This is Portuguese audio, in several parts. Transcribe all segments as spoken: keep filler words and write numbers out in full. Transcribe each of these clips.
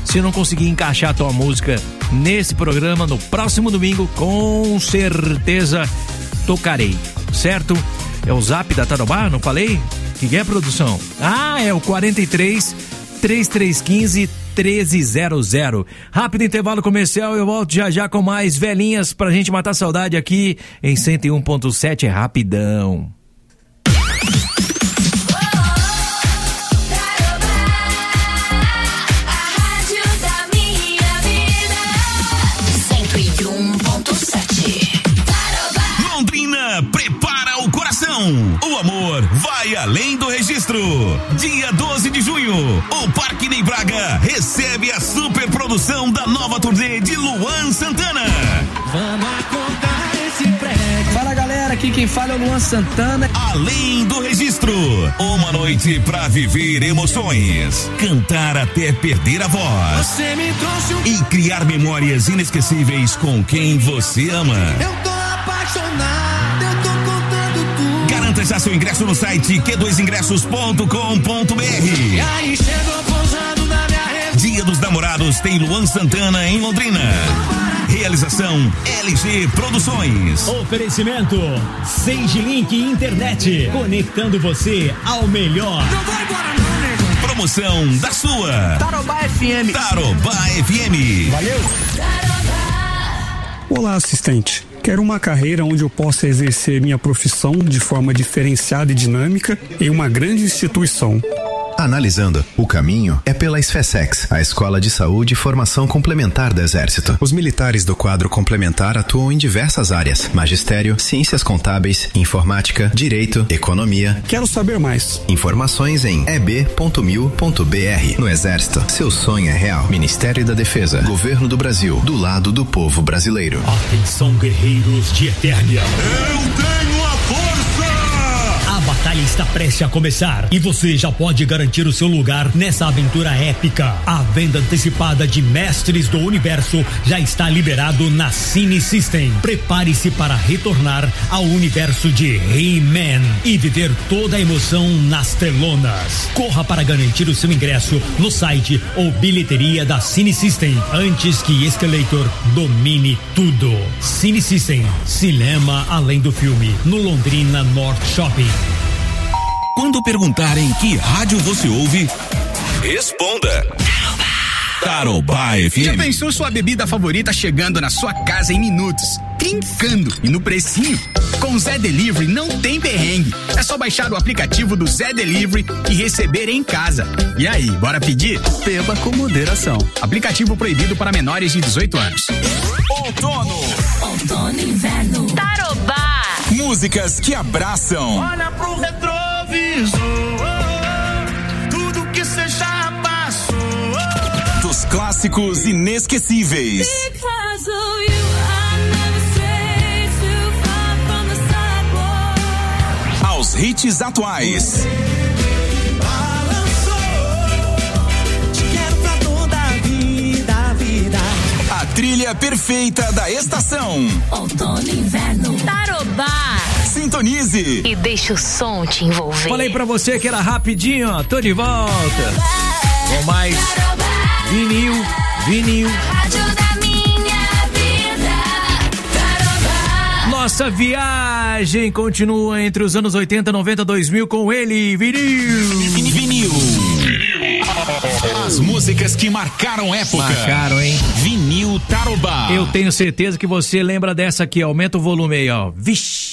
Se eu não conseguir encaixar a tua música nesse programa, no próximo domingo, com certeza tocarei, certo? É o zap da Tarobá, não falei? O que é, produção? Ah, é o quarenta e três, trinta e três quinze, treze zero zero. Rápido intervalo comercial, eu volto já já com mais velhinhas pra gente matar saudade aqui em cento e um ponto sete, é rapidão. Londrina prepara o coração. O amor vai além do registro. Dia doze de junho, o Parque Ney Braga recebe a super produção da nova turnê de Luan Santana. Vamos acordar esse prédio. Fala galera, aqui quem fala é o Luan Santana. Além do registro, uma noite pra viver emoções, cantar até perder a voz. Você me trouxe um... E criar memórias inesquecíveis com quem você ama. Eu tô apaixonado, eu tô contando tudo. Garanta já seu ingresso no site q dois ingressos ponto com ponto b r. E aí chegou pousando na minha rede. Dia dos Namorados tem Luan Santana em Londrina. Realização L G Produções. Oferecimento Sage Link Internet, conectando você ao melhor. Não vai embora não, nego. Promoção da sua Tarobá F M. Tarobá F M. Valeu. Olá, assistente. Quero uma carreira onde eu possa exercer minha profissão de forma diferenciada e dinâmica em uma grande instituição. Analisando, o caminho é pela SFESEX, a Escola de Saúde e Formação Complementar do Exército. Os militares do quadro complementar atuam em diversas áreas: magistério, ciências contábeis, informática, direito, economia. Quero saber mais. Informações em e b ponto mil ponto b r. No Exército, seu sonho é real. Ministério da Defesa, Governo do Brasil, do lado do povo brasileiro. Atenção, guerreiros de Eternia. Eu tenho a força! A batalha está prestes a começar e você já pode garantir o seu lugar nessa aventura épica. A venda antecipada de Mestres do Universo já está liberado na Cine System. Prepare-se para retornar ao universo de He-Man e viver toda a emoção nas telonas. Corra para garantir o seu ingresso no site ou bilheteria da Cine System antes que Escalator domine tudo. Cine System, cinema além do filme, no Londrina North Shopping. Quando perguntarem que rádio você ouve, responda Tarobá F M. Já pensou sua bebida favorita chegando na sua casa em minutos, trincando e no precinho? Com o Zé Delivery não tem perrengue. É só baixar o aplicativo do Zé Delivery e receber em casa. E aí, bora pedir? Beba com moderação. Aplicativo proibido para menores de dezoito anos. Outono. Outono e inverno. Tarobá. Músicas que abraçam. Olha pro retrovisor, tudo que cê já passou. Dos clássicos inesquecíveis. Because of you, I never stray too far from the sidewalk. Aos hits atuais. A trilha perfeita da estação. Outono e inverno. Tarobá. Sintonize. E deixa o som te envolver. Falei pra você que era rapidinho, ó. Tô de volta. Com mais vinil, vinil. Rádio da minha vida. Tarobá. Nossa viagem continua entre os anos oitenta, noventa, dois mil com ele, vinil. Vinil. As músicas que marcaram época. Marcaram, hein? Vinil Tarobá. Eu tenho certeza que você lembra dessa aqui, ó. Aumenta o volume aí, ó. Vixe.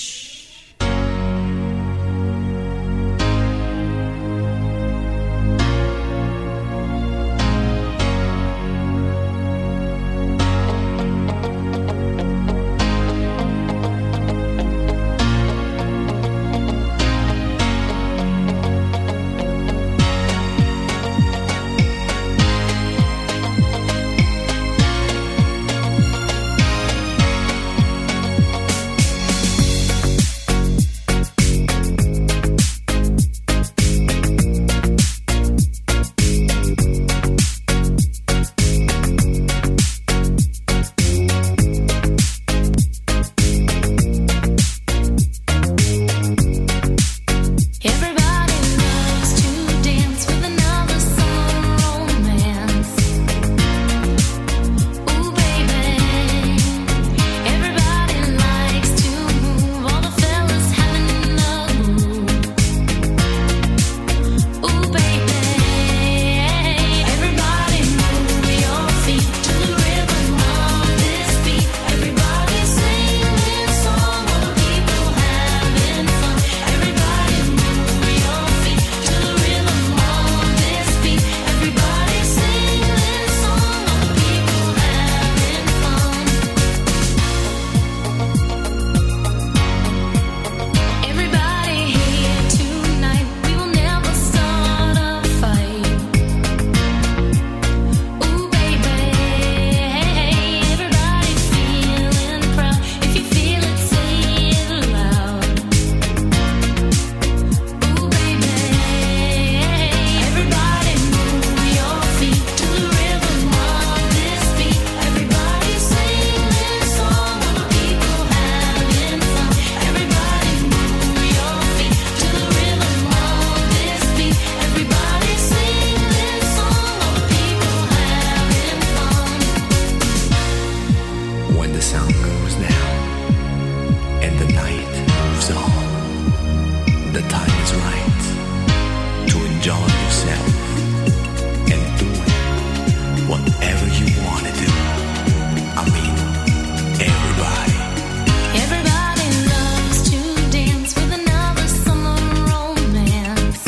sun goes down and the night moves on, the time is right to enjoy yourself and do whatever you wanna do. I mean, everybody. Everybody loves to dance with another summer romance.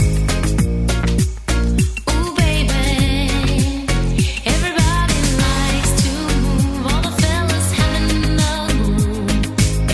Ooh, baby. Everybody likes to move, all the fellas having the move.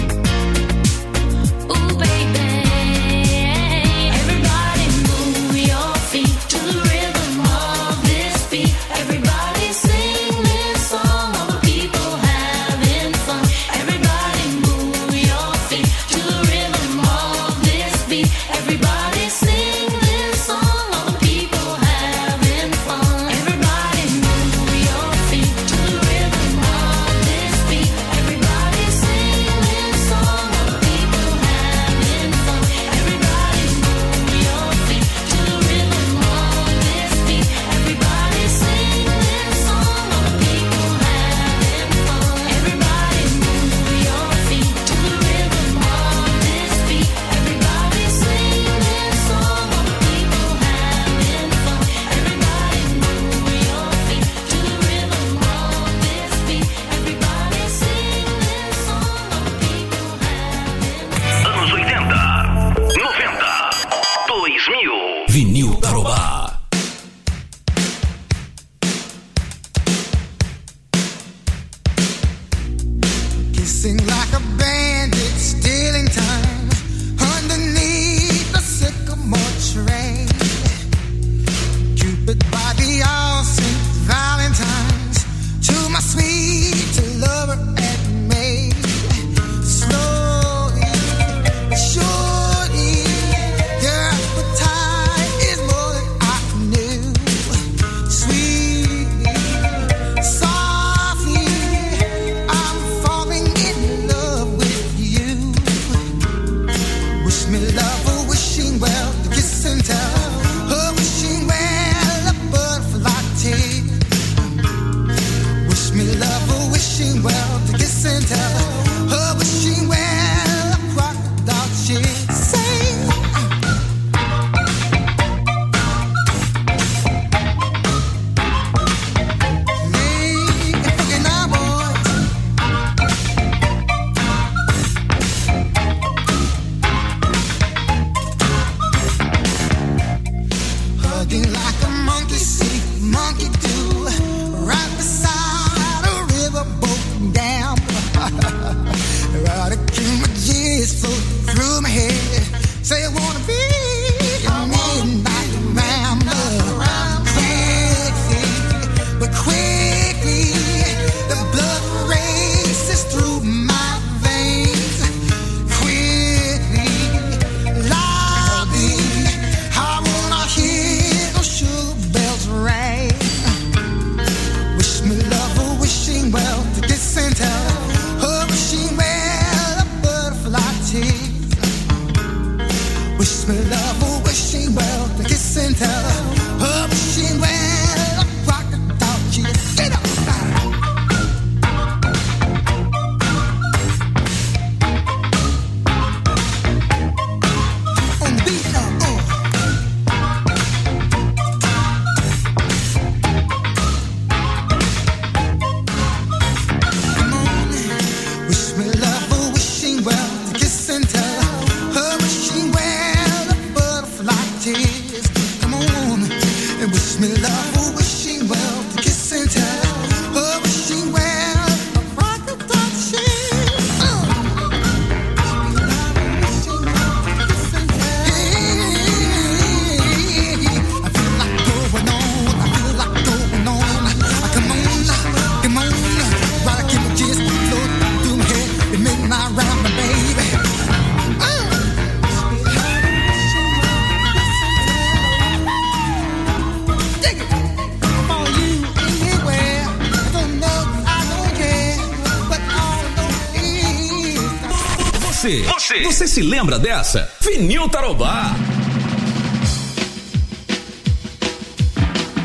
Ooh, baby. Everybody move your feet to the rhythm of this beat. Everybody sing this song, all the people having fun. Everybody move your feet to the rhythm of this beat. Everybody sing this song, all the people having fun. Everybody move your feet to the rhythm of this beat. Everybody sing this song, all the people having fun. Everybody move your feet to the rhythm of this beat. Everybody sing this song, all the people having fun. Everybody move your feet to the rhythm of this beat. Everybody sing this song, all the people having fun. Everybody move your feet to the rhythm of this beat. Everybody sing this song, all the people having fun. Anos oitenta, noventa, dois mil. Vinil Tarobá. Kissing like a bandit, stealing time underneath the sycamore tree. Cupid by the all Saint Valentine's to my sweet lover and maid. Slowly, surely, your appetite is more than I knew. Sweetly, softly, I'm falling in love with you. Wish me love, a wishing well, the kiss and tell. A wishing well, a butterfly tear. Wish me love, a wishing well, the kiss and tell. A wishing well, a crocodile tear. Say, me, fucking our boys. Hugging like a monkey see, monkey do, right beside a riverboat dam. Right a king my G's float through my head. Say I wanna be a midnight rambler. Quickly, but quickly, the blood races through my veins. Quickly, loudly, I wanna hear those sugar bells ring. Wish me love, a wishing well, to kiss and tell. A wishing well, a butterfly tear. Wish me love, a wishing well, to kiss and tell. A wishing well, a crocodile tear. Get up! On the beat now, oh. Come on, wish me love, a wishing well, to kiss and tell. A wishing well, a butterfly tears. Come on, and wish me love, a wishing well, to kiss and tell. A wishing well, a crocodile tears. Uh. I feel like going on, I feel like going on. Come on, come on, right, keep my G's float through my head. The midnight round, my baby. Uh. Dig it. I follow you anywhere. I don't know, I don't care, but all I know is Você, você, você se lembra dessa? Vinil Tarobá.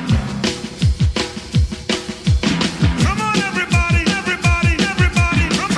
Come on, everybody, everybody, everybody.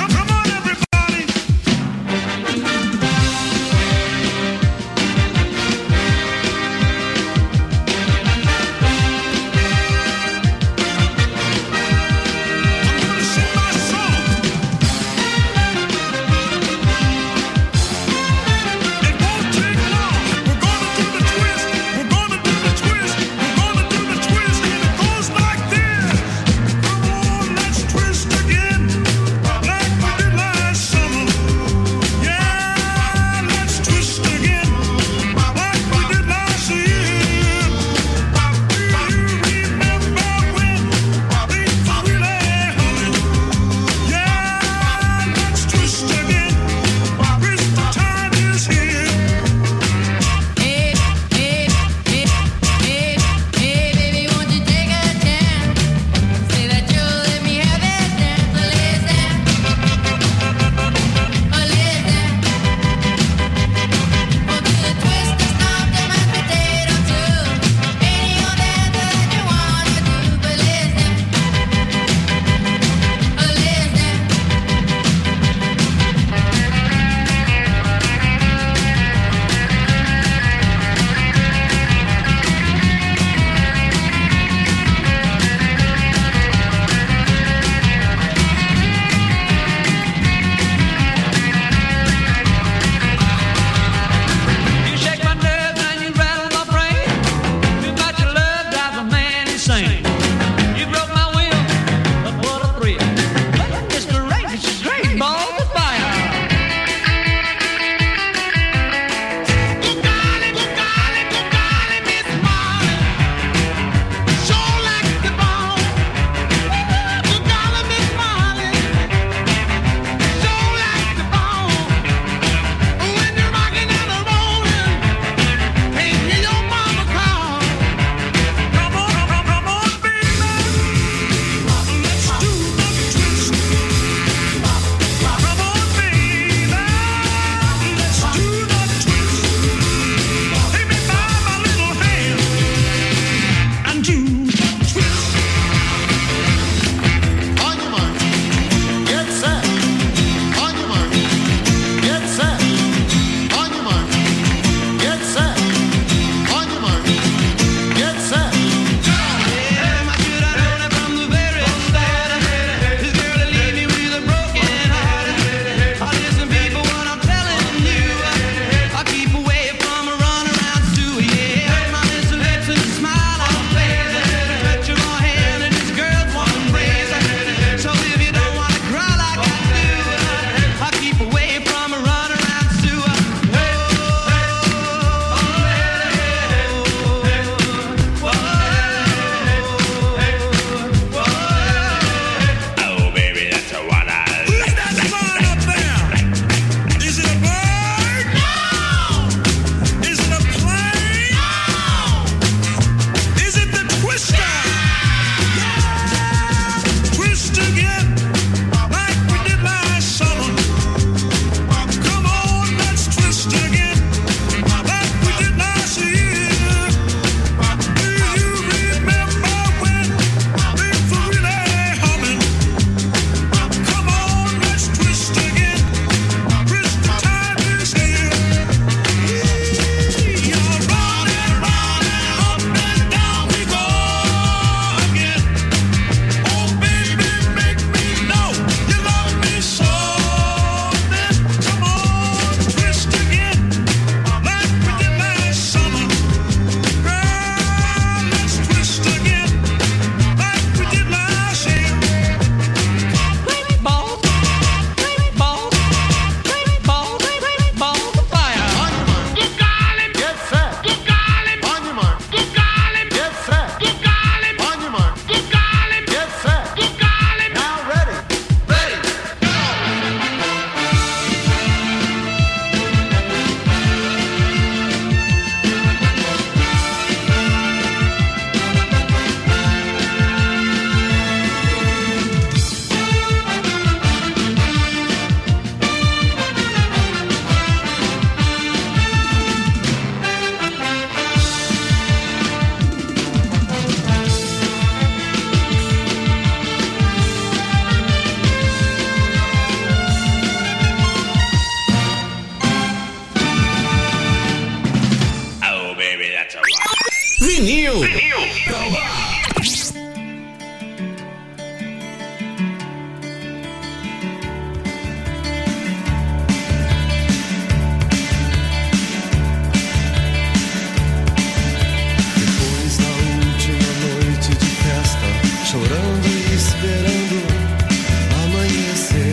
esperando amanhecer,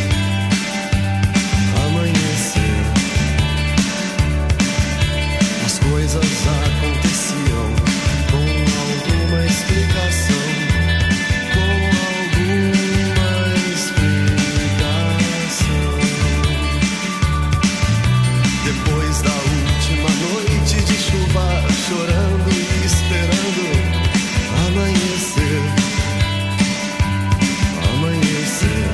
amanhecer. As coisas aconteciam com alguma explicação, com alguma explicação. Depois da última noite de chuva, chorando e esperando amanhecer, amanhecer.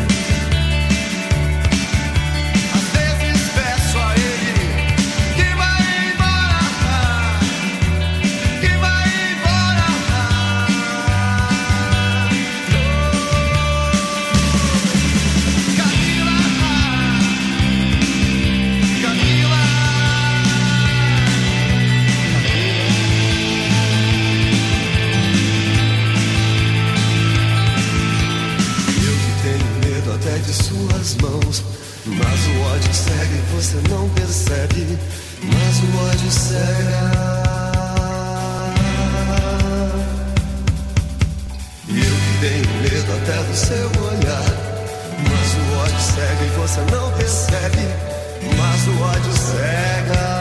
Às vezes peço a ele que vai embora, que vai embora. Camila, Camila. Eu que tenho medo até de suas mãos, mas o ódio cega e você não percebe, mas o ódio cega. Eu que tenho medo até do seu olhar, mas o ódio cega e você não percebe, mas o ódio cega.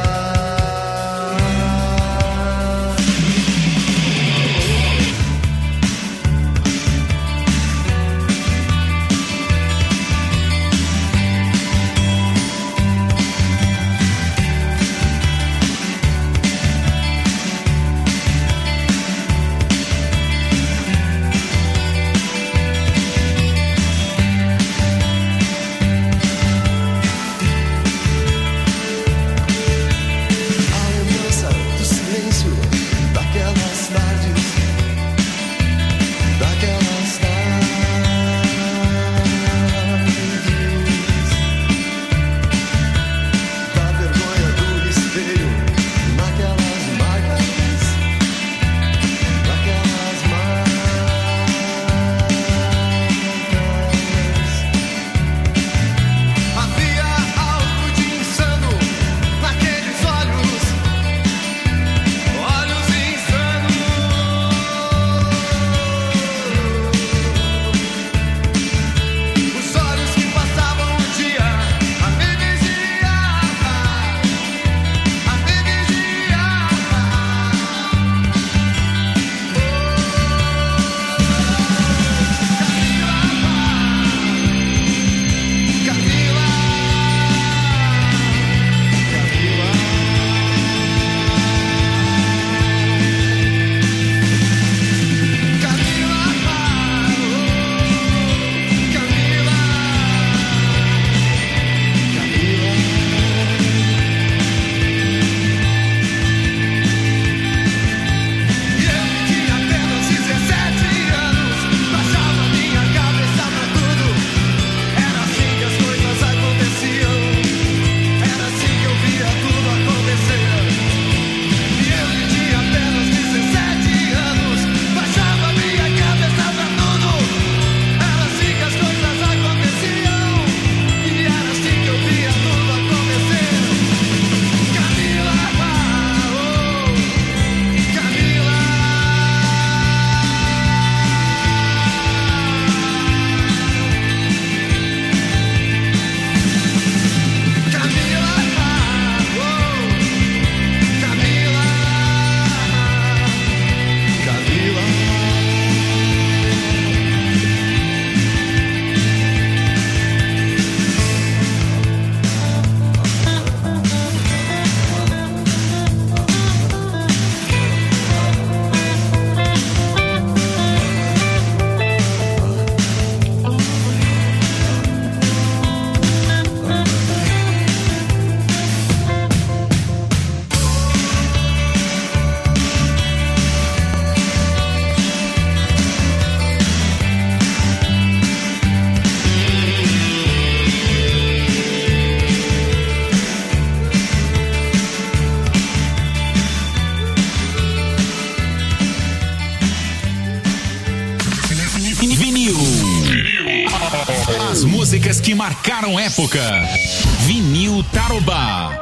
A lembrança do silêncio daquelas tardes, daquelas tardes, da vergonha do espelho, naquelas marcas, daquelas marcas. Havia algo de insano naqueles olhos, olhos insanos. Os olhos que passavam o dia a me vigiar, a me vigiar. Camila, Camila, Camila, Camila, E eu que tinha apenas dezessete anos, baixava minha cabeça pra tudo. Era assim que as coisas aconteciam, era assim que eu via tudo acontecer. E eu que tinha apenas dezessete anos, baixava minha cabeça pra tudo. Era assim que as coisas aconteciam, e era assim que eu via tudo acontecer. Camila, oh, Camila. Camila, oh, Camila, Camila. Vinil. As músicas que marcaram época. Vinil Tarobá.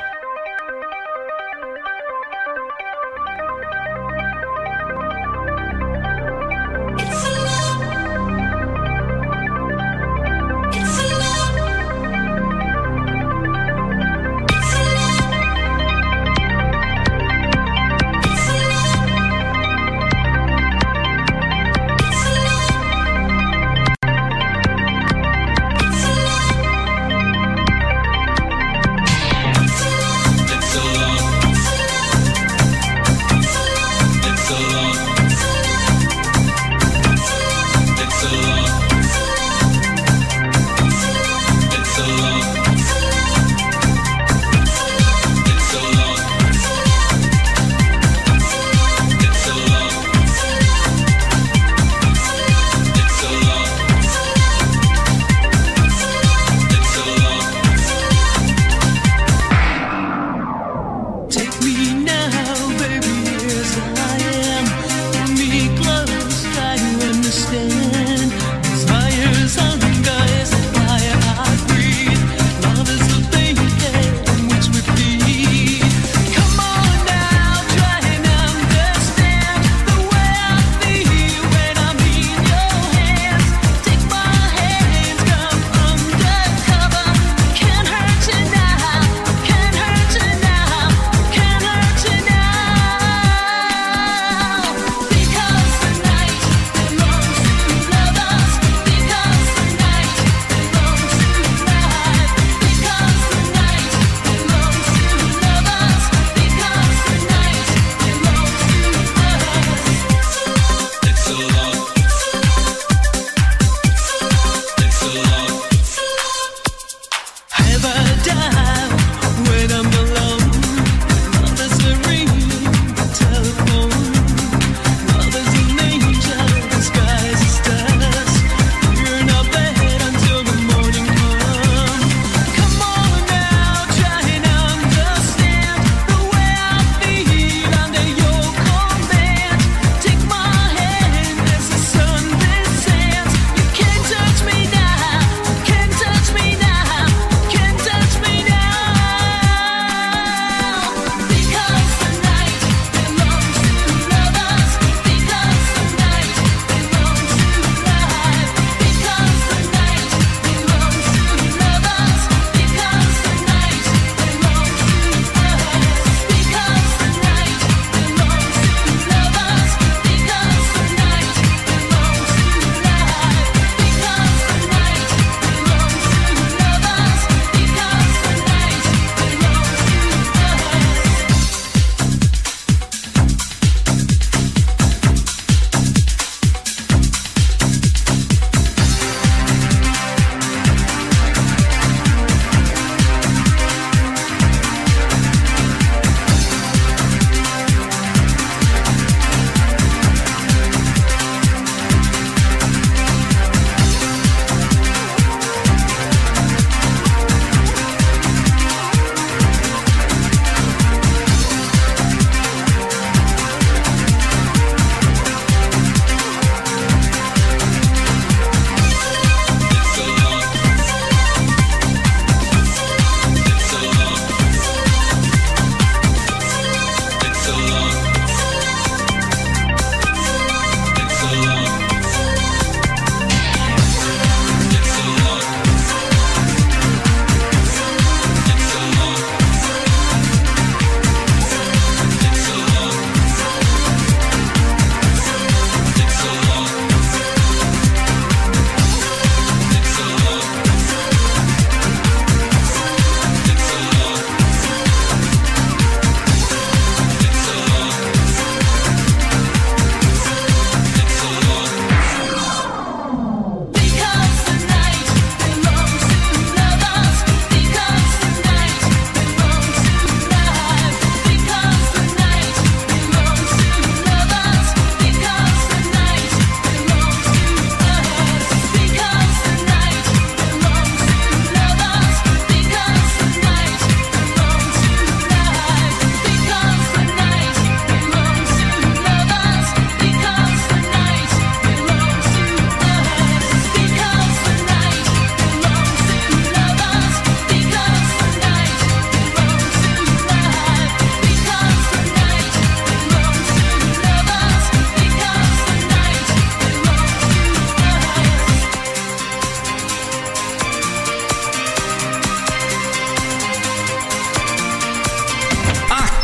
It's a love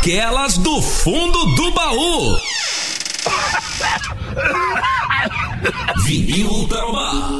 aquelas do fundo do baú. Vinil Tarobá.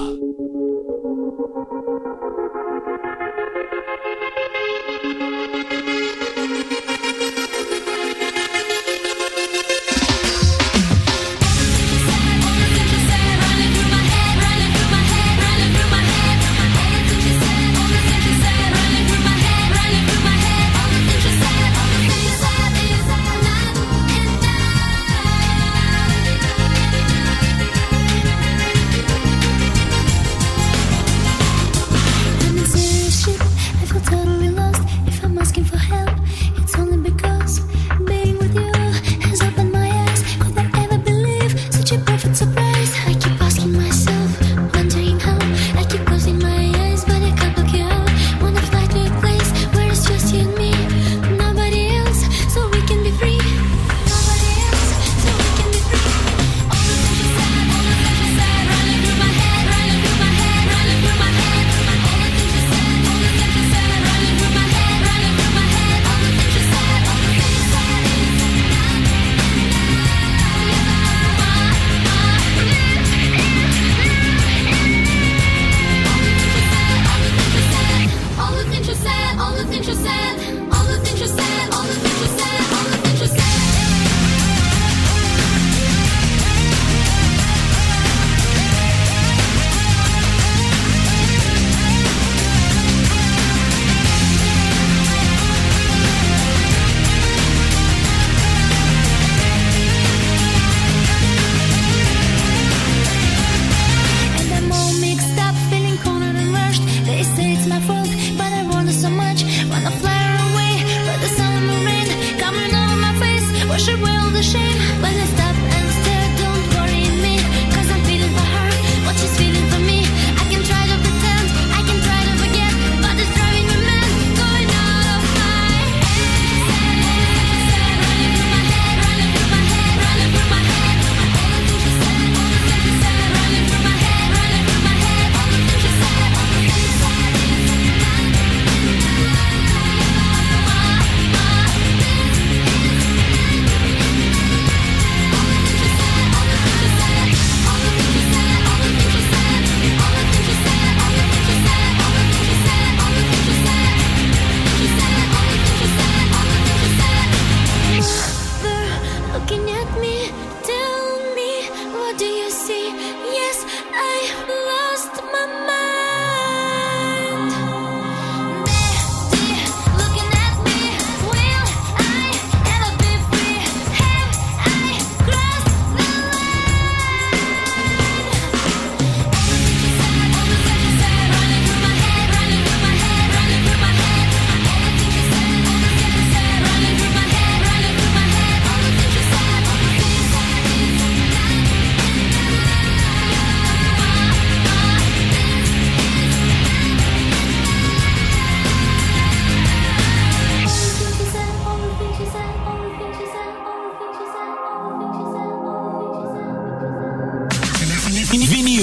Vinil.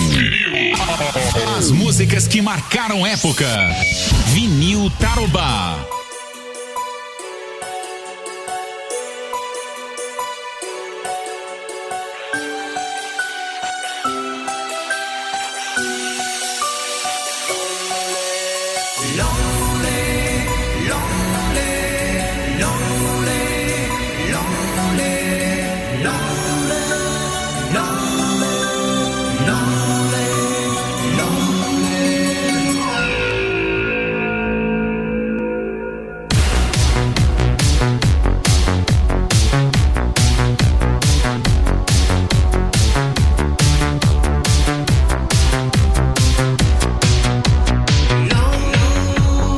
As músicas que marcaram época. Vinil Tarobá. Lonely,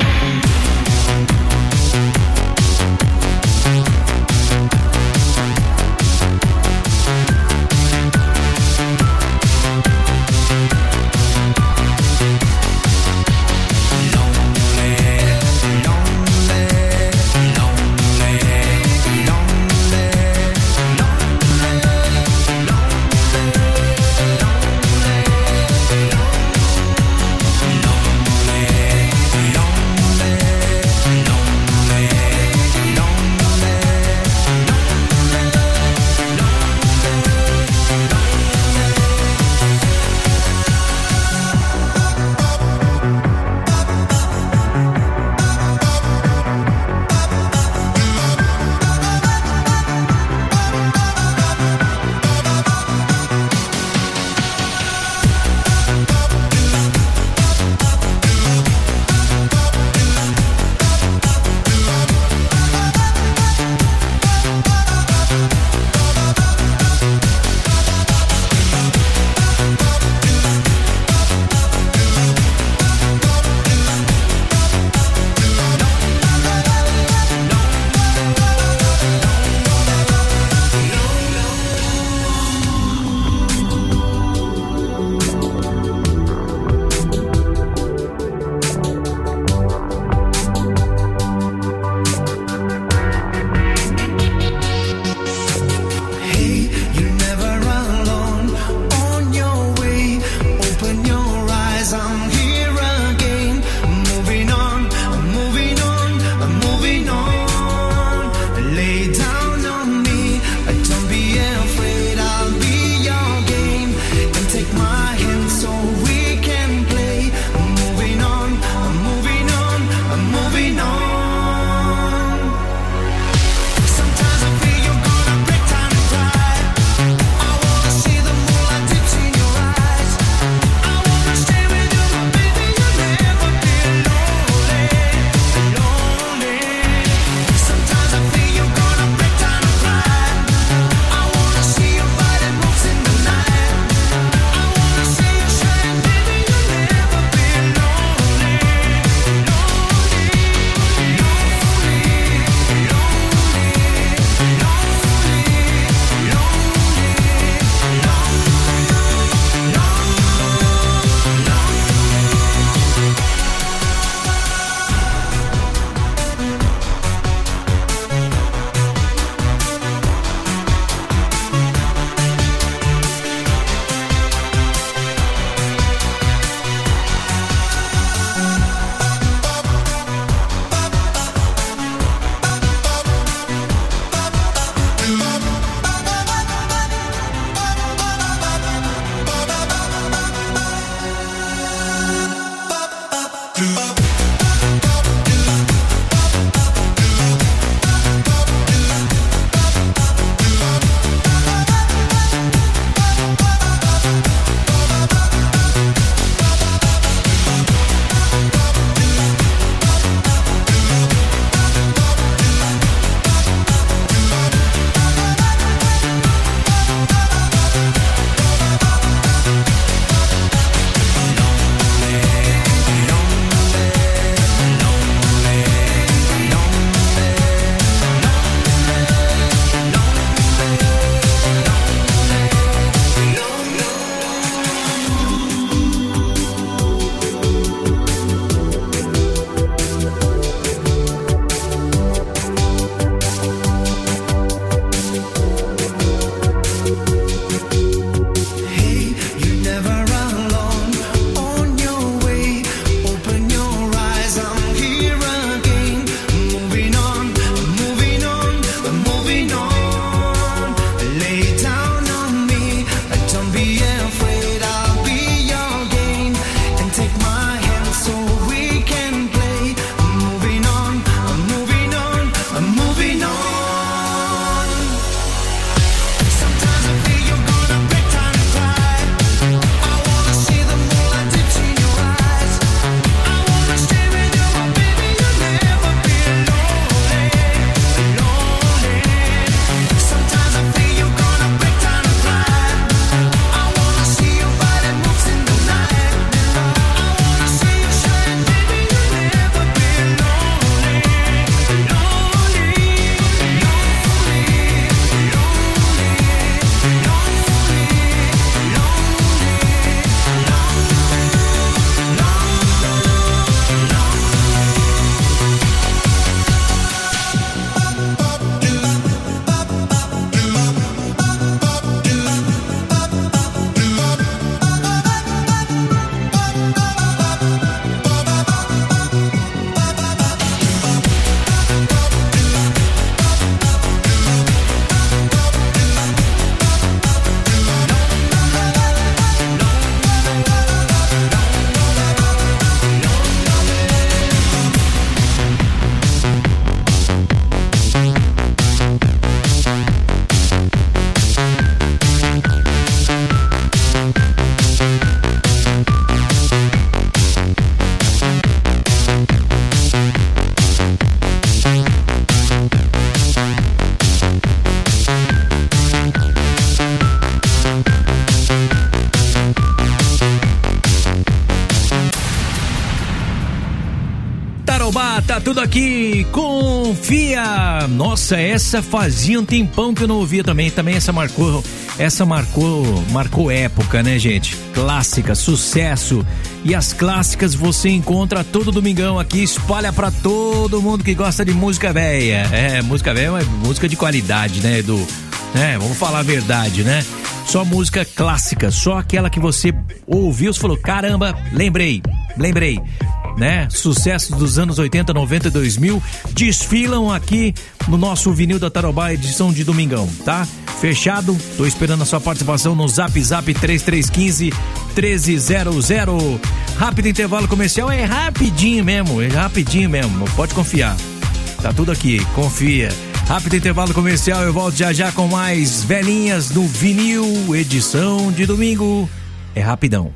Tarobá, tá tudo aqui, confia. Nossa, essa fazia um tempão que eu não ouvia também. Também essa marcou, essa marcou, marcou época, né, gente? Clássica, sucesso. E as clássicas você encontra todo domingão aqui, espalha pra todo mundo que gosta de música velha. É, música velha é música de qualidade, né, Edu? É, vamos falar a verdade, né? Só música clássica, só aquela que você ouviu e falou, caramba, lembrei, lembrei, né? Sucessos dos anos oitenta, noventa e dois mil desfilam aqui no nosso Vinil da Tarobá, edição de domingão, tá? Fechado, tô esperando a sua participação no Zap Zap três três um cinco, um três zero zero. Rápido intervalo comercial, é rapidinho mesmo, é rapidinho mesmo, pode confiar. Tá tudo aqui, confia. Rápido intervalo comercial, eu volto já já com mais velhinhas no Vinil, edição de domingo. É rapidão.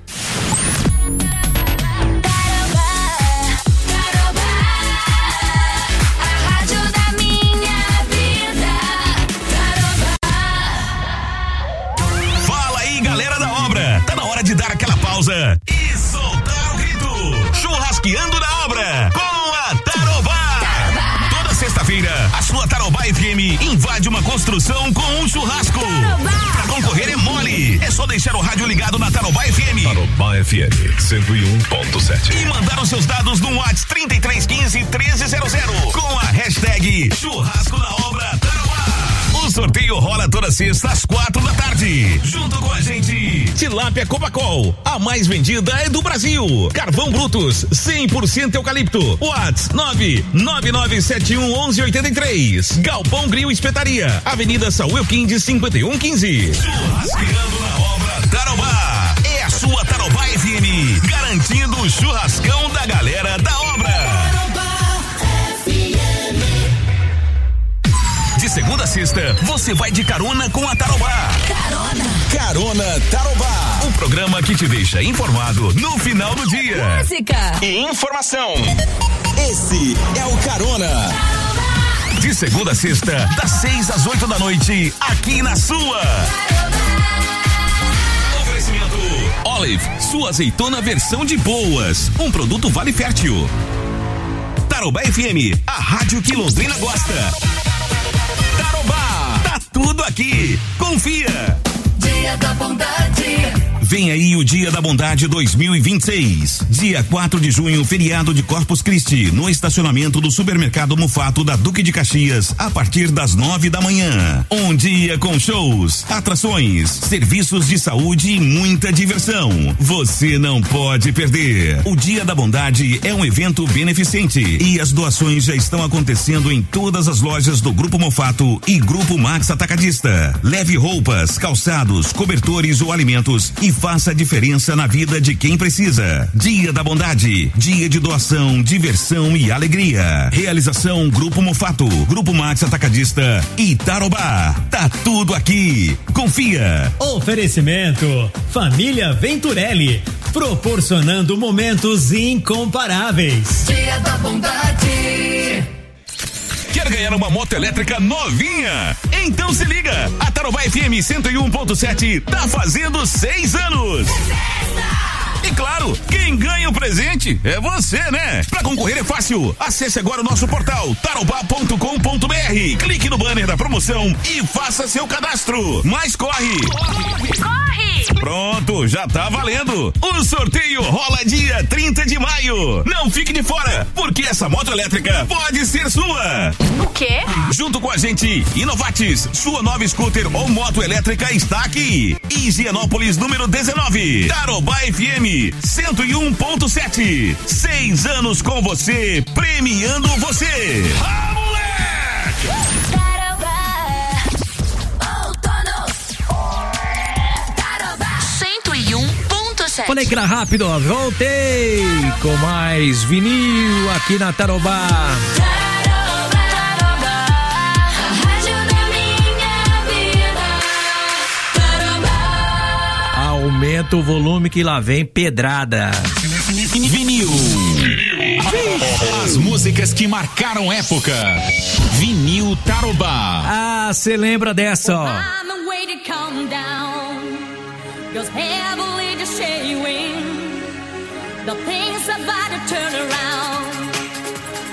Fala aí, galera da obra. Tá na hora de dar aquela pausa e soltar o grito. Churrasqueando na obra com a Tarobá. Toda sexta-feira, a sua Tarobá F M invade uma construção com um churrasco. Pra concorrer é mole. É só deixar o rádio ligado na Tarobá F M. Tarobá F M cento e um ponto sete. E mandar os seus dados no WhatsApp trinta e três quinze, treze zero zero com a hashtag Churrasco na Obra Tarobá. O sorteio rola toda sexta às quatro da tarde. Junto com a gente, Tilápia Copacol, a mais vendida é do Brasil. Carvão Brutus, cem por cento eucalipto. WhatsApp nove nove nove sete um um um oito três. Galpão Grill Espetaria, Avenida Saúl Elquinde cinquenta e um quinze. Churrasqueando na Obra Tarobá. É a sua Tarobá F M, garantindo o churrascão da galera da obra. De segunda a sexta, você vai de carona com a Tarobá. Carona. Carona Tarobá. O programa que te deixa informado no final do dia. Música e informação. Esse é o Carona. De segunda a sexta, das seis às oito da noite, aqui na sua. Oferecimento Olive, sua azeitona versão de boas. Um produto Vale Fértil. Tarobá F M, a rádio que Londrina gosta. Tarobá, tá tudo aqui. Confia. Dia da Bondade. Vem aí o Dia da Bondade dois mil e vinte e seis. Dia quatro de junho, feriado de Corpus Christi, no estacionamento do Supermercado Mufato da Duque de Caxias, a partir das nove da manhã. Um dia com shows, atrações, serviços de saúde e muita diversão. Você não pode perder. O Dia da Bondade é um evento beneficente e as doações já estão acontecendo em todas as lojas do Grupo Mufato e Grupo Max Atacadista. Leve roupas, calçados, cobertores ou alimentos e faça a diferença na vida de quem precisa. Dia da Bondade, dia de doação, diversão e alegria. Realização Grupo Mufato, Grupo Max Atacadista e Tarobá. Tá tudo aqui. Confia. Oferecimento Família Venturelli, proporcionando momentos incomparáveis. Dia da Bondade. Quer ganhar uma moto elétrica novinha? Então se liga, a Tarobá F M cento e um ponto sete tá fazendo seis anos. E claro, quem ganha o presente é você, né? Pra concorrer é fácil. Acesse agora o nosso portal tarobá ponto com ponto br. Clique no banner da promoção e faça seu cadastro. Mas corre! Corre! Corre! Pronto, já tá valendo. O sorteio rola dia trinta de maio. Não fique de fora, porque essa moto elétrica pode ser sua. O quê? Junto com a gente, Inovatis, sua nova scooter ou moto elétrica está aqui. Higienópolis número dezenove. Tarobá F M cento e um ponto sete. Seis anos com você, premiando você. Ah, moleque! cento e um ponto sete. Falei que era rápido, ó. Voltei com mais vinil aqui na Tarobá. Aumenta o volume que lá vem pedrada. Vinil. As músicas que marcaram época. Vinil Tarobá. Ah, cê lembra dessa, ó. I'm the way to calm down. Goes heavily to showing. The things about to turn around.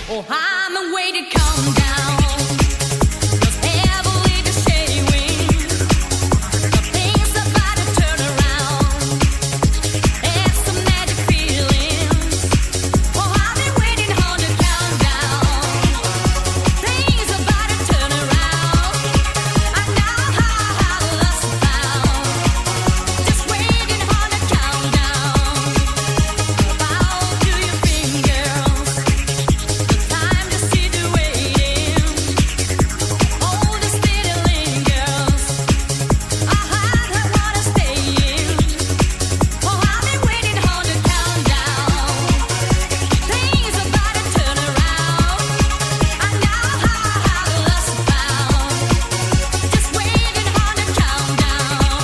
Oh, I'm waiting countdown. Cause heavily the shade wind. The things about to turn around. It's some magic feelings. Oh, I've been waiting on the countdown. Things about to turn around. I know how I lost found. Just waiting on the countdown. Bow to your fingers. Time to see the waiting. All the still lingers. I had I wanna stay in. Oh, I've been waiting on the countdown. Things about to turn around. I know how I lost found. Just waiting on the countdown.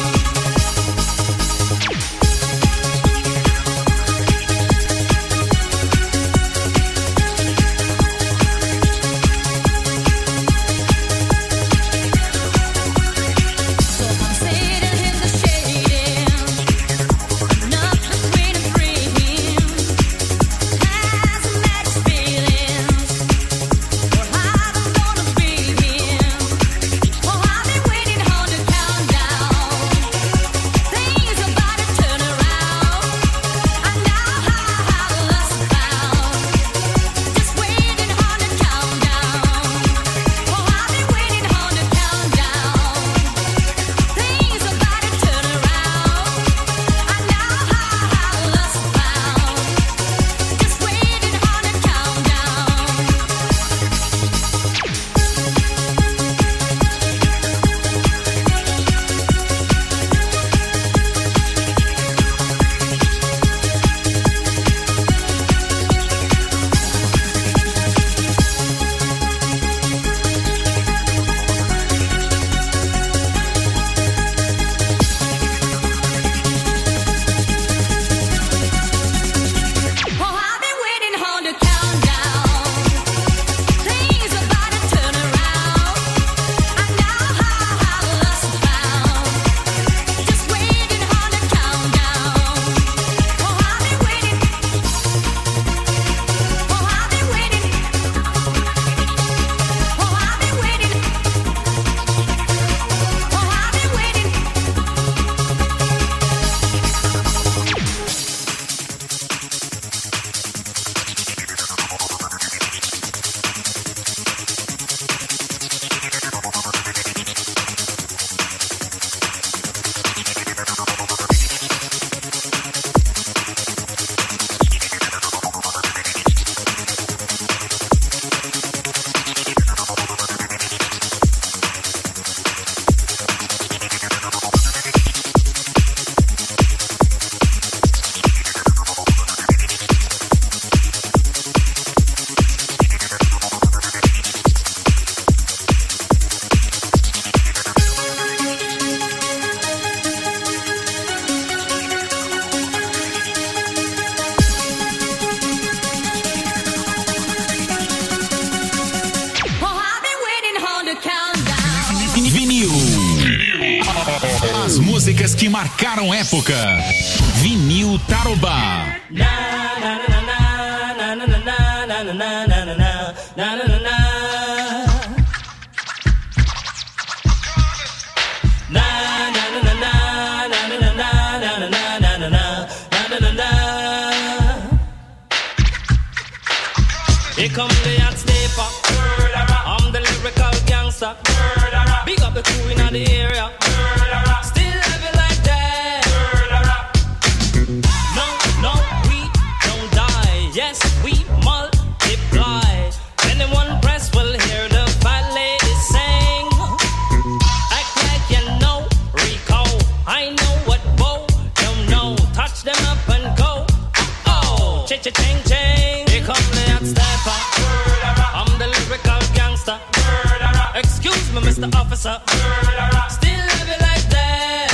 So I'm sitting in the shading, nothing between and free. Has matched feelings, or I'm gonna be here. Oh, I've been waiting on the countdown. Things about to turn around. I know how I lost found. Just waiting on the countdown. Oh, I've been waiting on the countdown. Things about to turn around. I know how I lost found. Just waiting on the Oh, I've been waiting on the countdown. Things about to turn around. I know how I lost found. Just waiting on the countdown. Oh, I've been waiting. Oh, I've been waiting. Oh, I've been waiting. Oh, I've been waiting. Oh, I've been waiting on the countdown. Vinil. As músicas que marcaram época. Vinil Tarobá. Here come the hot stepper. I'm the lyrical gangster. Big up the crew in the area. Still have it like that. No, no, we don't die. Yes, we multiply. Anyone press will hear the fat lady sing. Act like you know Rico. I know what Bo don't know. Touch them up and go. Oh, cha cha ching ching. Here come the hot stepper. I'm the lyrical gangster. Excuse me, Mister Officer. Still have it like that.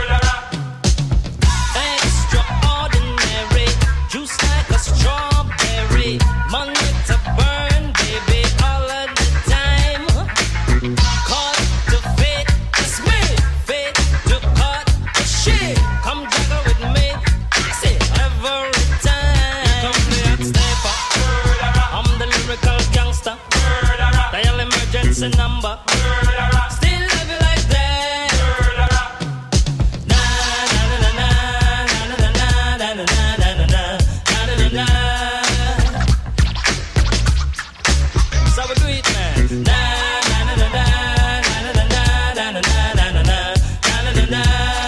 Extraordinary. Juice like a strawberry. Money to burn, baby, all of the time. Caught the fit, it's me. Fit to cut the shit. Come juggle with me. Say every time. Come the hot stepper. I'm the lyrical a number. Still love you like that. Na na na na na na na na na na na na na na. So we do it, man. Na na na na na na na na na na na na na na na.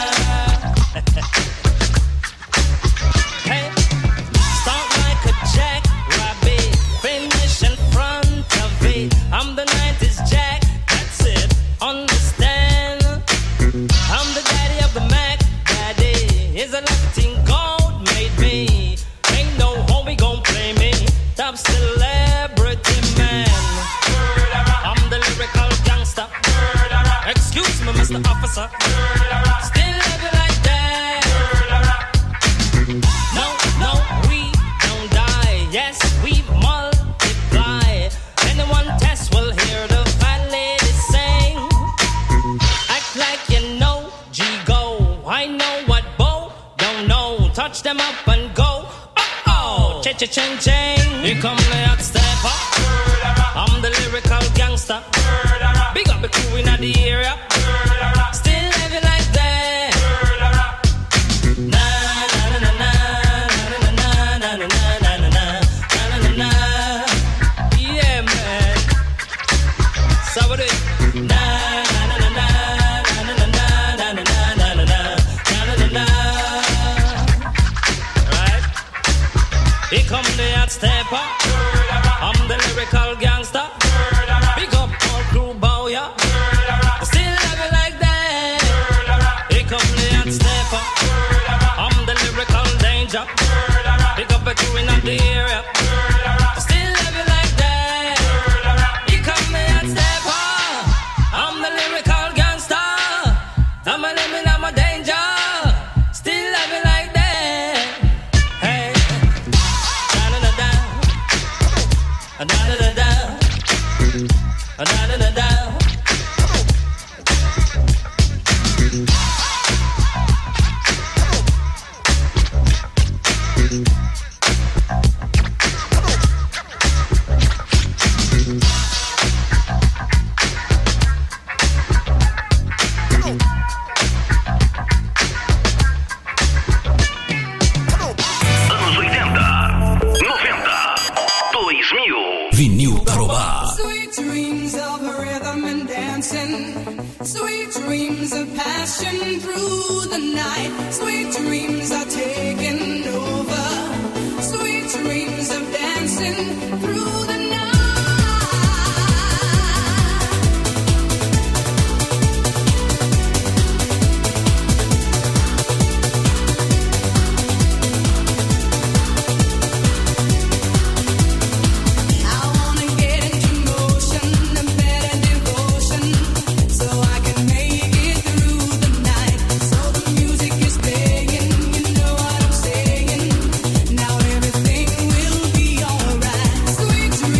Hey, start like a jackrabbit, finish in front of it. I'm the nineties Jack, that's it. Understand? I'm the daddy of the Mac. Daddy is a Latin gold made me. Ain't no homie gon' play me. Top celebrity man. I'm the lyrical gangster. Excuse me, Mister Officer. Still love you like that. No, no, we don't die. Yes, we multiply. Anyone test will hear the fat lady sing. Act like you know, G go. I know what Bo don't know. Touch them up and go. Oh oh, cha cha ching ching. Here come the hot stepper. I'm the lyrical gangster. Big up the crew in the area. Still love you like that. Na na na na na na na na na na na na na na. Yeah, man. So what it? Na na na na na na na na na na na na na na na. Right? Here come the hot stepper. I'm the lyrical gangster. Big up all crew bow ya. Still love you like that. Here come the hot stepper. I'm the lyrical danger. Big up the crew in the area. Still love you like that. Here come the hot stepper. I'm the lyrical gangster. I'm a living, I'm a danger. Still love you like that. Hey. Da-da-da-da. Da-da-da-da. Da-da-da-da. Anos oitenta, noventa, dois mil. Vinil Tarobá. Sweet dreams of rhythm and dancing. Sweet dreams of passion through the night. Sweet dreams are taking over. Sweet dreams of dancing through the night. I wanna get into motion and better devotion, so I can make it through the night. So the music is playing, you know what I'm saying. Now everything will be alright. Sweet dreams.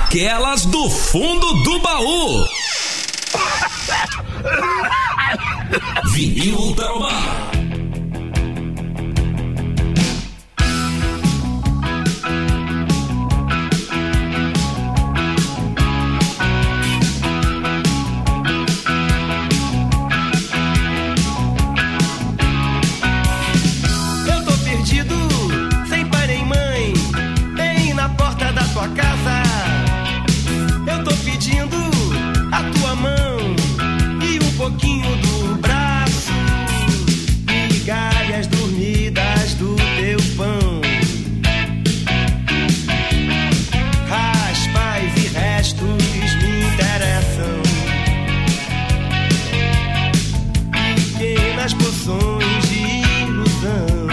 Aquelas do fundo do baú. Vinil Tarobá. Eu tô perdido, sem pai nem mãe, bem na porta da tua casa. Eu tô pedindo a tua mão e um pouquinho do braço, migalhas dormidas do teu pão, raspas e restos me interessam, pequenas poções de ilusão,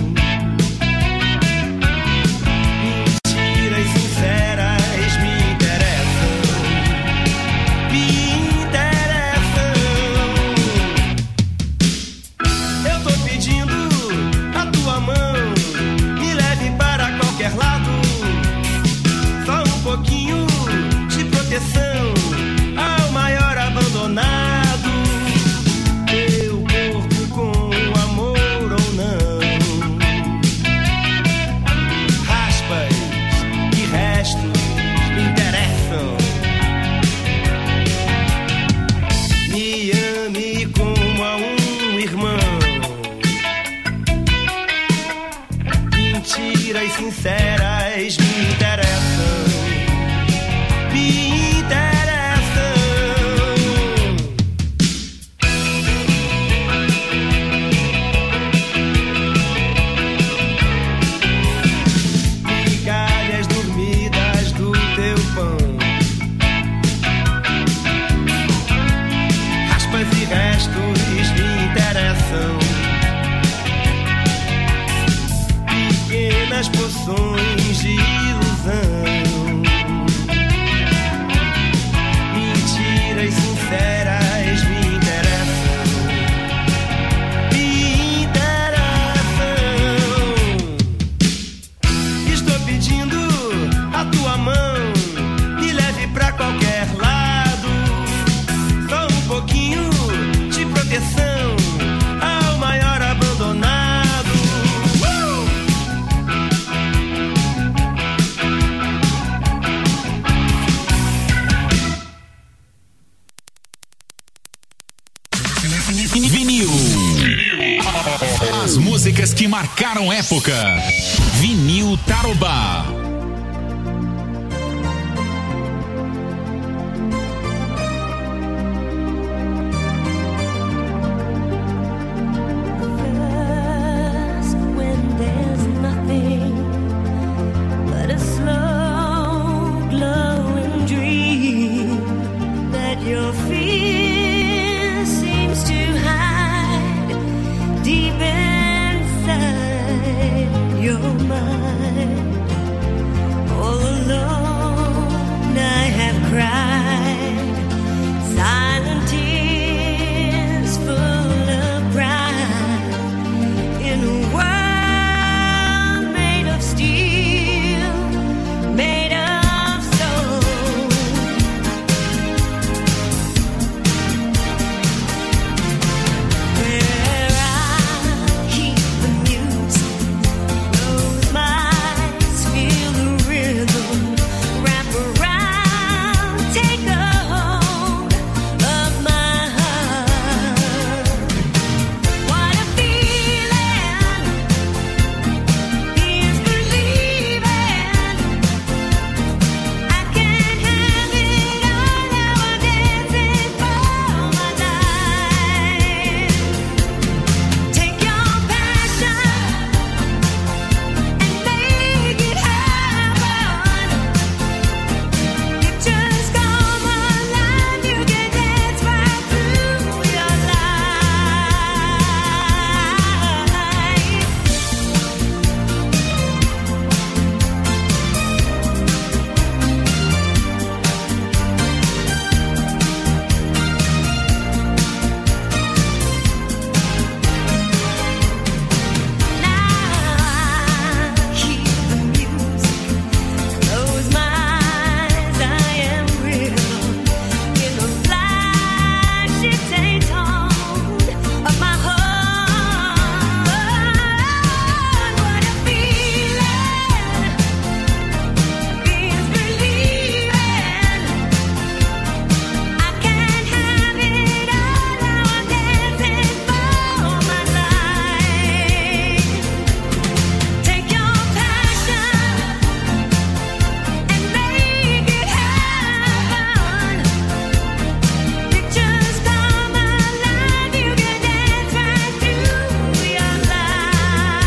mentiras sinceras me interessam, me interessam. Eu tô pedindo a tua mão, me leve para qualquer lado, só um pouquinho de proteção ao maior abandonado. Teu corpo com amor ou não, raspas e restos me interessam. Me ame como a um irmão, mentiras sinceras me interessam, me interessam. Migalhas dormidas do teu pão, raspas e restos me interessam, pequenas poções de ilusão, mentiras sinceras me interessam, me interessam. Estou pedindo a tua mão, me leve pra qualquer lado, só um pouquinho de proteção ao maior abandonado. Uh! Vinil. As músicas que marcaram época. Vinil Tarobá. First, when there's nothing but a slow glowing dream that your fear seems to hide deep inside your mind.